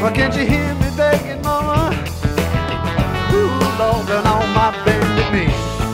Well, can't you hear me begging, mama? Ooh, Lord, turn on my baby me.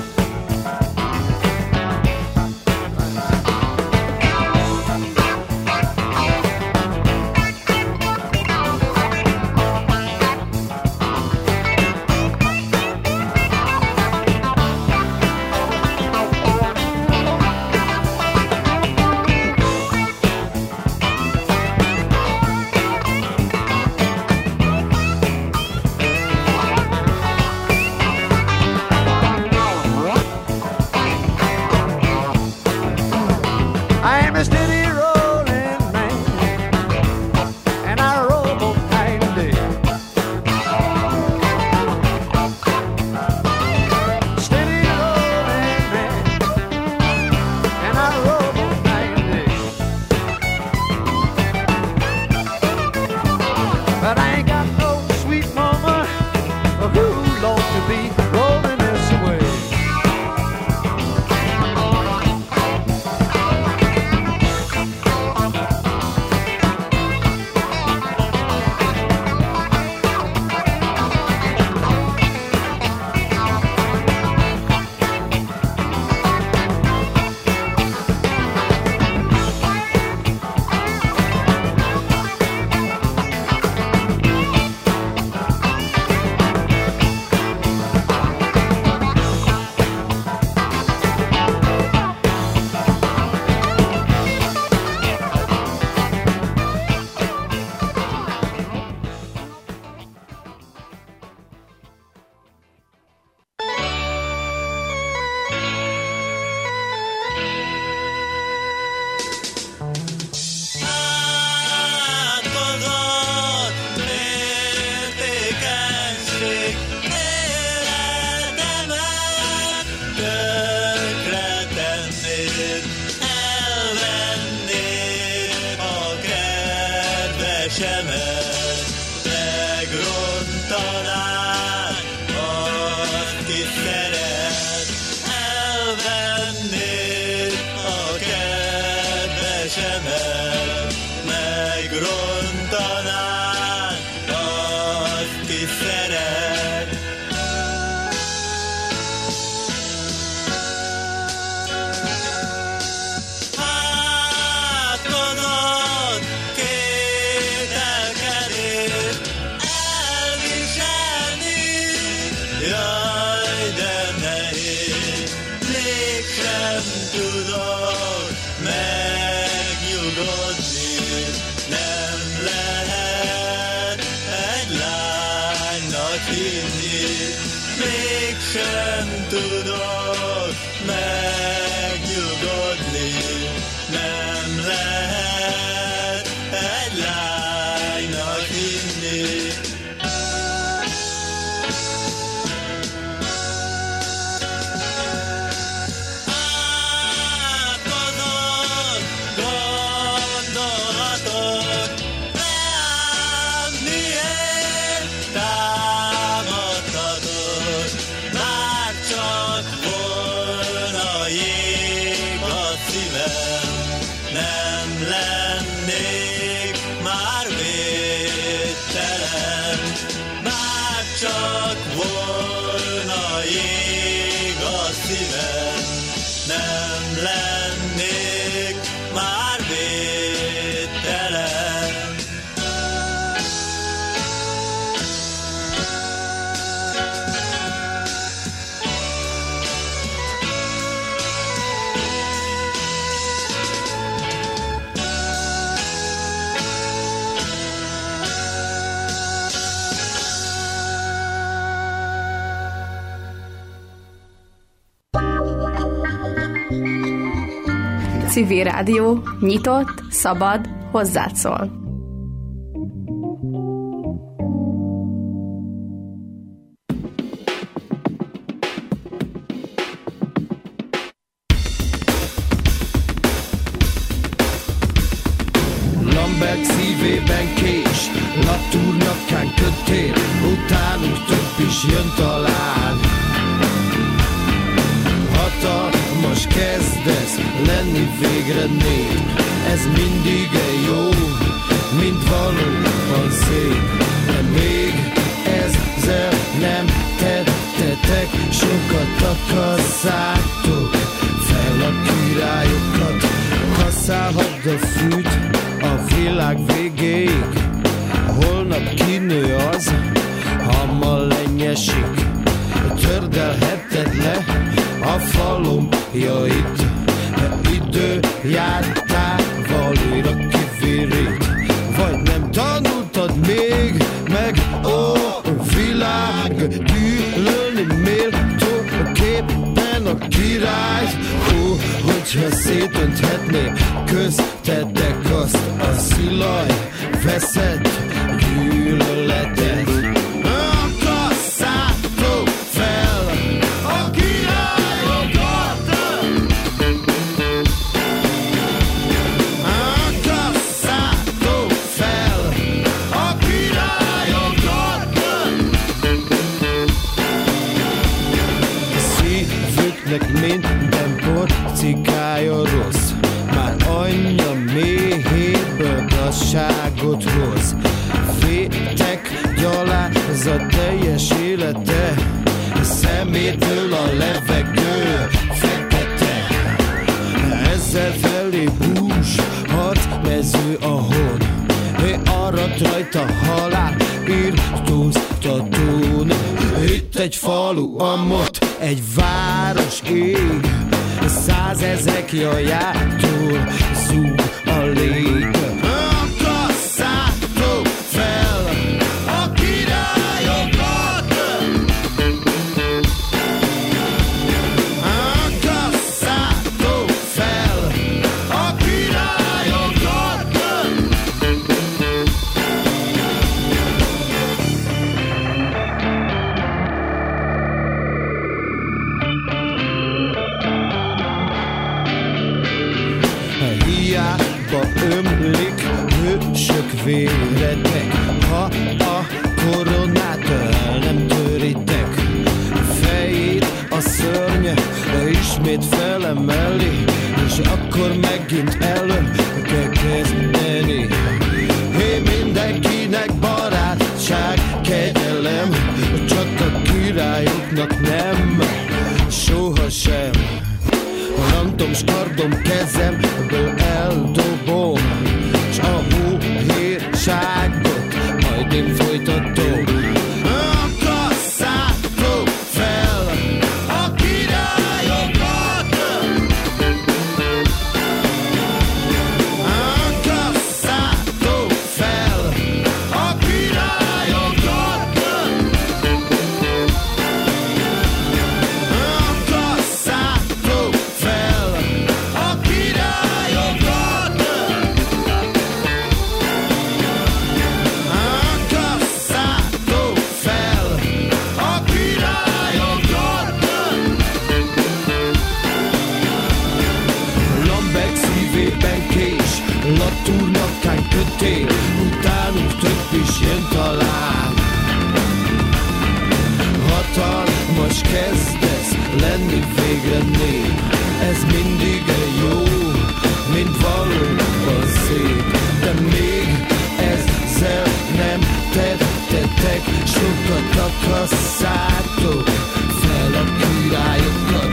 Civil Rádió, nyitott, szabad, hozzád szól. Lambert szívében kés, Latour nyakán kötél, utánunk több is jön talán. Hatalmas kezdesz lenni végre nép, ez mindig egy jó, mint valóban szép. De még ezzel nem tettetek, sokat akasszátok fel a királyokat. Kaszálhadd a fűt a világ végéig, holnap kinő az, ha ma lenyesik. Tördelheted le a falomjait, idő jártával újra kivirít. Vagy nem tanultad még meg, ó világ, gyűlölni méltó képen a királyt. Ó, hogyha szétönthetné köztetek azt a szilaj veszett gyűlöletet. Akasszátok fel a királyokat, akasszátok fel a királyokat. Szívüknek minden porcikája rossz, már anyja méhéből gazságot hoz. Vétek gyalázat teljes élete, szemétől a levegő fekete. Ezzel felé bús, harcmező a hon, arat rajta halál, írtóztatón. Itt egy falu, amott egy város ég, 100 000 jajától zúg a lég. Akasszátok fel a királyokat, akasszátok fel a királyokat. Hiába ömlik hősök véretek, ha a koronát el nem töritek. Fejét a szörny ismét felemeli, és akkor megint elő kell kezdeni. Hé, mindenkinek barátság, kegyelem, csak a királyoknak nem, sohasem. Rantom s kardom kezemből eldobom, s a hóhérságot majd én folytatom. Akasszátok fel a királyokat, akasszátok fel a királyokat, akasszátok fel a királyokat, akasszátok fel a királyokat. Lambek szívében kés, Latúr nyakán kötél, utánunk több is jön talán. Hatalmas kezdesz lenni végre nép, ez mindig jó, mint valóban szép. De még ezzel nem tettetek, sokat akasszátok fel a királyokat.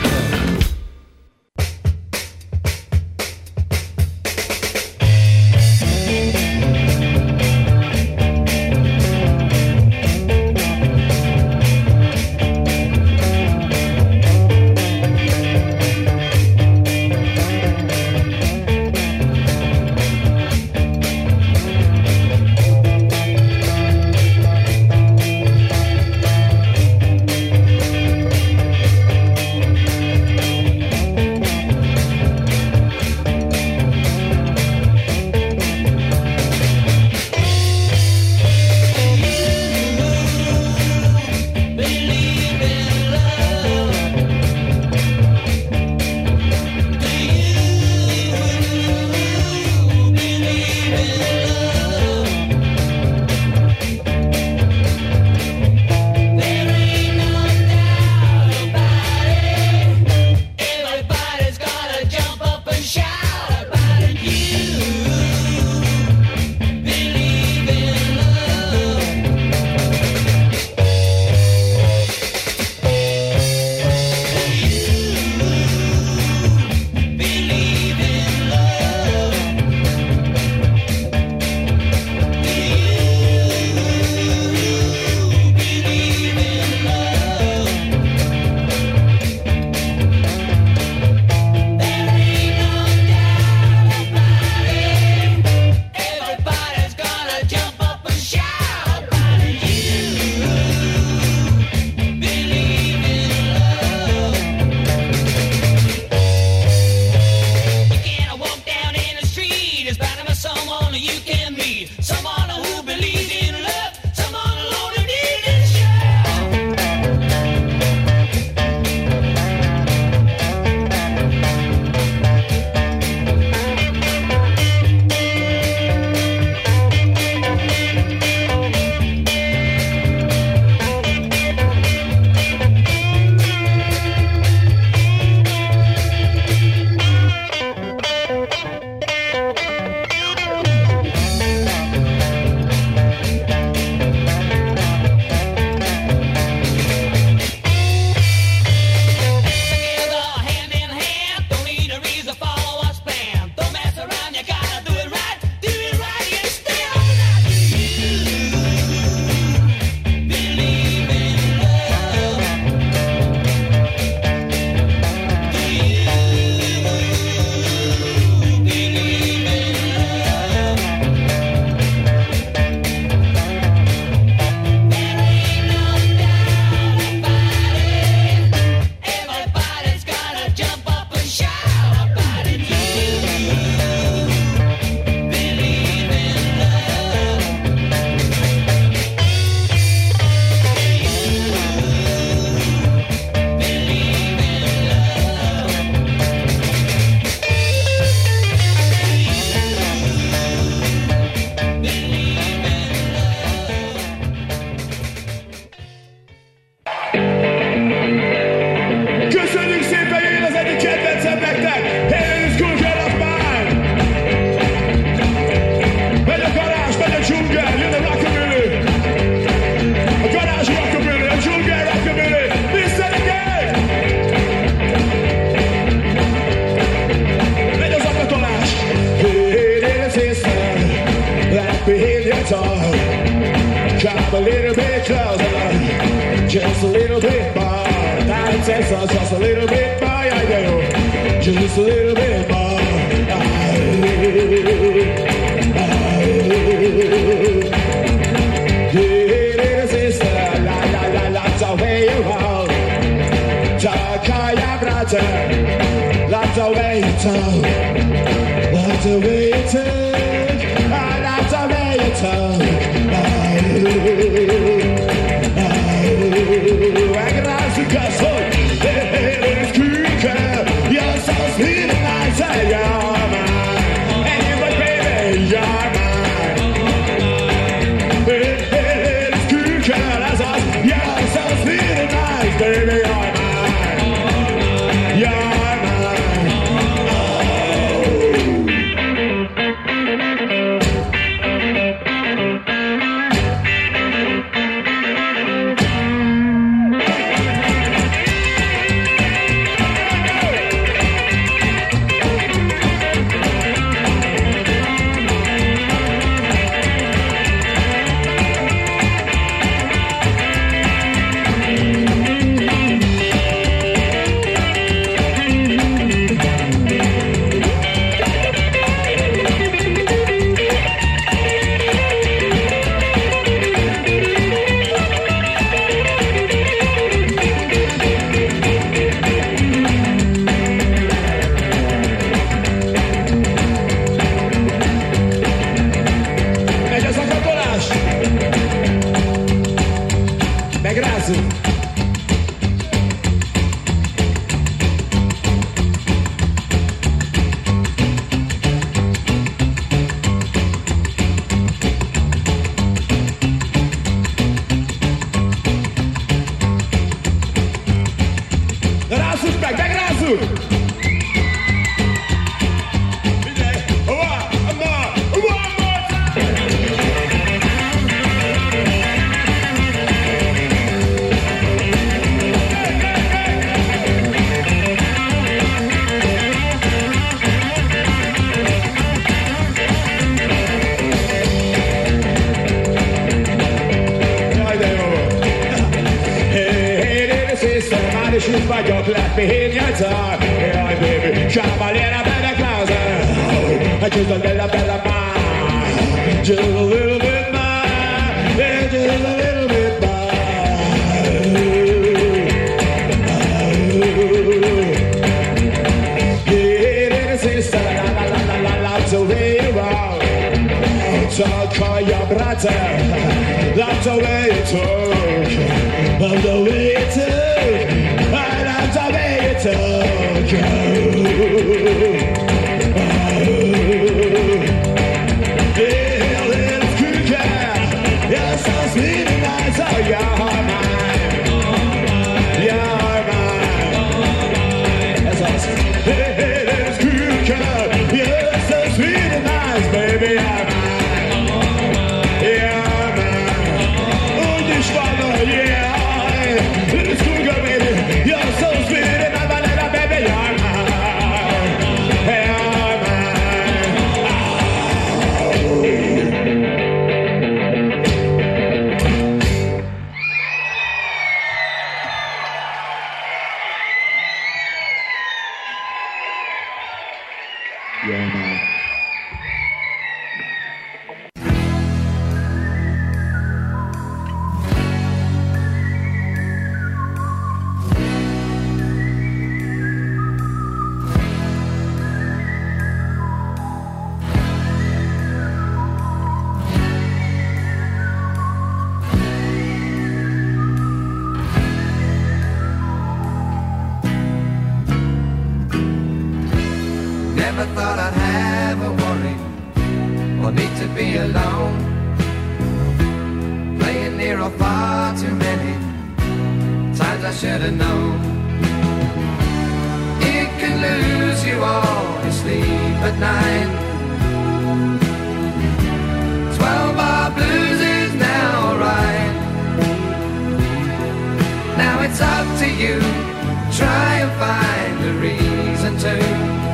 talk. Come a little bit closer, just a little bit more. That's it, just a little bit more, I do. Just a little bit more. Hey, little sister, la la la la, the way you hold. Taka, brother, that's the way you talk. That's the way you talk. That's the way you talk. I can ask you guys, it's cool, you're so sweet and nice, you're mine. And you're my baby, you're mine. It's cool, that's us, you're so sweet and nice, baby, you're mine. You're mine.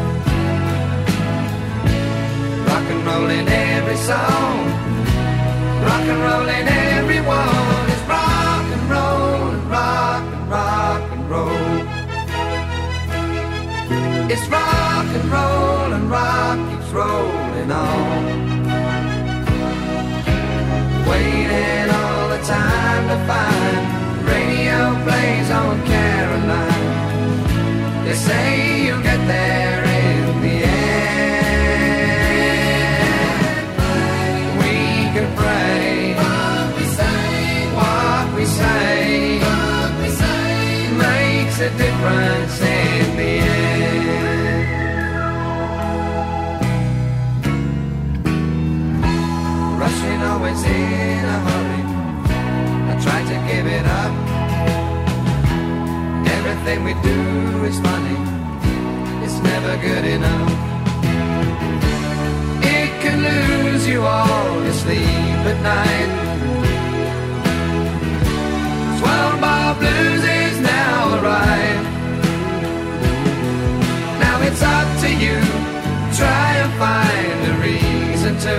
Rock and roll in every song. rock and rollin', everyone is rock and roll and rock and rock and roll. It's rock and roll and rock keeps rolling on. Waiting all the time to find radio plays on Caroline. They say you'll get there in the end. We can pray what we say, what we say, what we say makes a difference in the end. Rushing always in a hurry, I try to give it up. Everything we do is funny, it's never good enough. It can lose you all your sleep at night. 12-bar blues is now arrived. Now it's up to you, try and find a reason to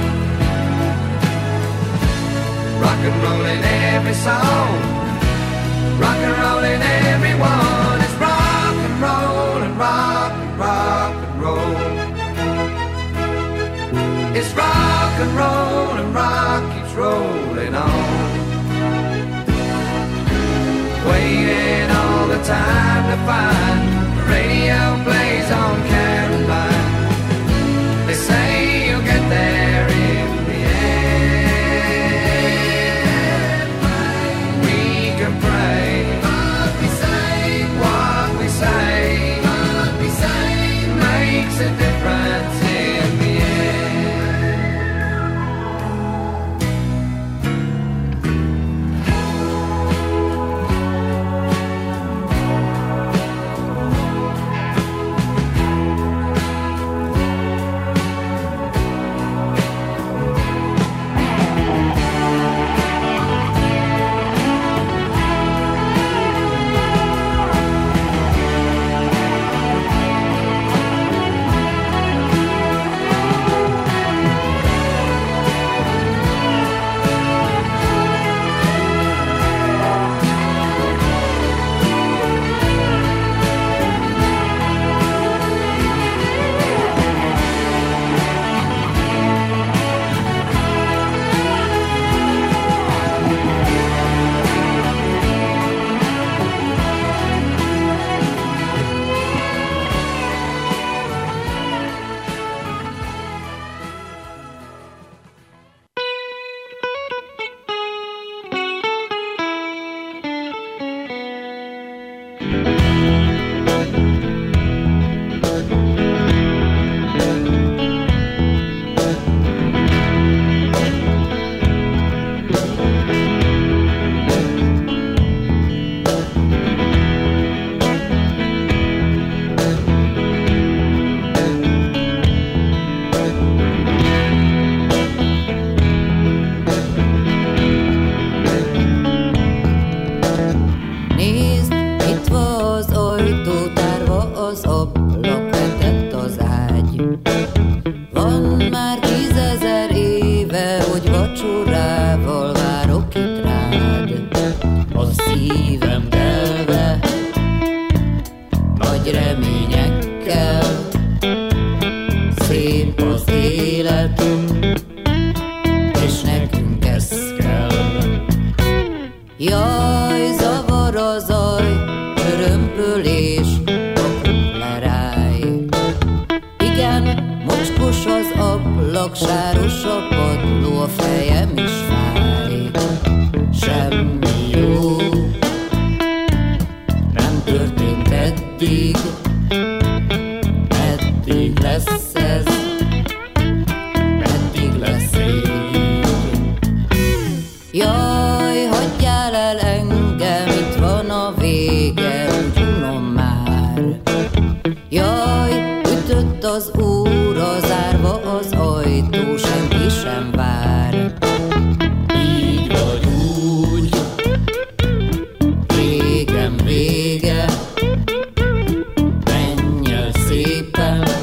rock and roll in every song, rock and roll in everyone. It's rock and roll and rock and rock and roll. It's rock and roll and rock keeps rolling on. Waiting all the time to find the radio plays on Caroline. They say you'll get there in the end. We can pray what we say, what we say, what we say makes a difference in the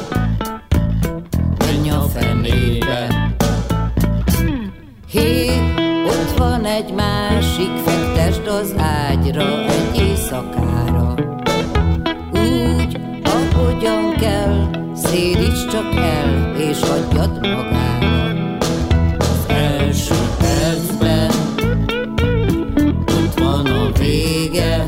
He egy másik, fektesd az ágyra egy éjszakára. Úgy, ahogyan kell, szédíts csak el, és hagyjad magára. Az első percben ott van a vége,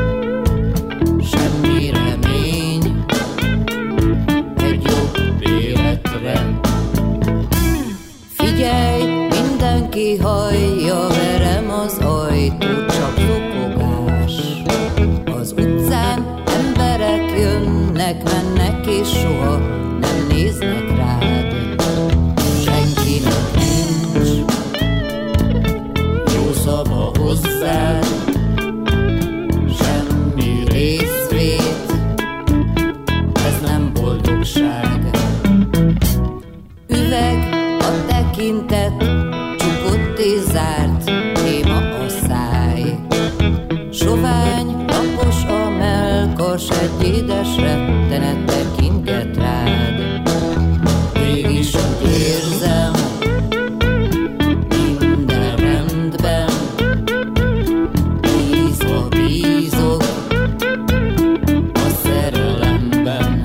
semmi remény egy jobb életre. Figyelj, mindenki hallja, verem az ajtót, csak zokogás. Az utcán emberek jönnek, mennek, és soha nem néznek rád. Senkinek nincs jó szava hozzád, semmi részvét, ez nem boldogság. Üveg a tekintet, csukott és zárt, téma a száj. Sovány, lapos a mellkas, egy édes rettenet tekintet rád. Mégis úgy érzem, minden rendben, bízva bízok a szerelemben.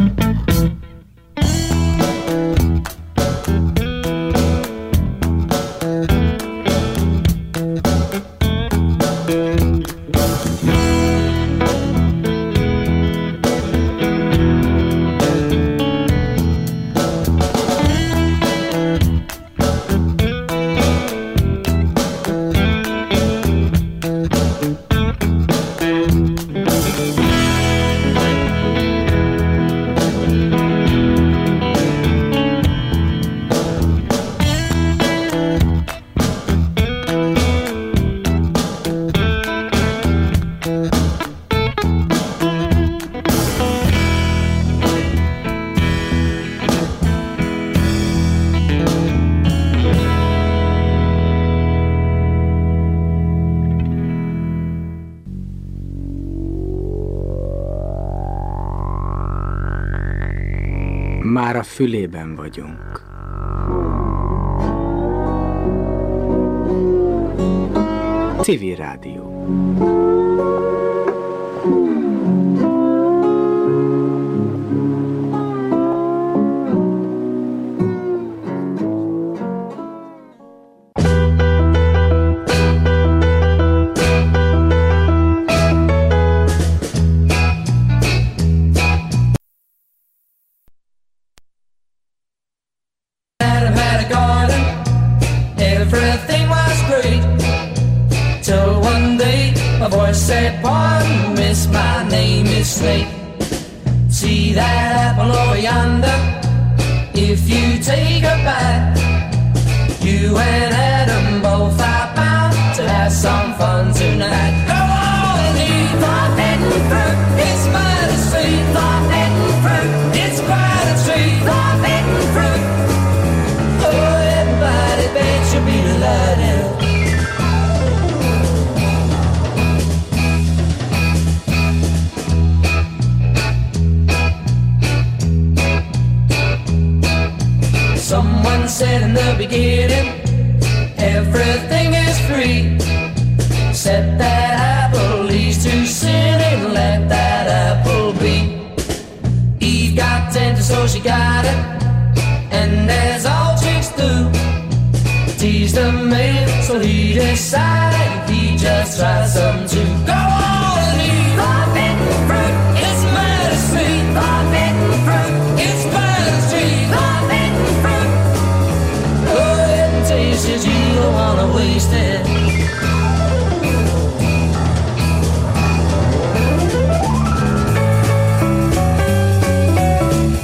Már a fülében vagyunk. Civil Rádió. Said, pardon, miss, my name is Slate. See that apple over yonder? If you take a bite, you and Adam both are bound to have some fun tonight. Go on and eat forbidden fruit. It's mighty sweet. Forbidden fruit. It's quite a treat. Forbidden fruit. Oh, everybody bet you'll be delighted. Someone said in the beginning, everything is free, except that apple leads to sin, and let that apple be. Eve got tempted, so she got it, and as all chicks do, teased the man, so he decided he just tried something to go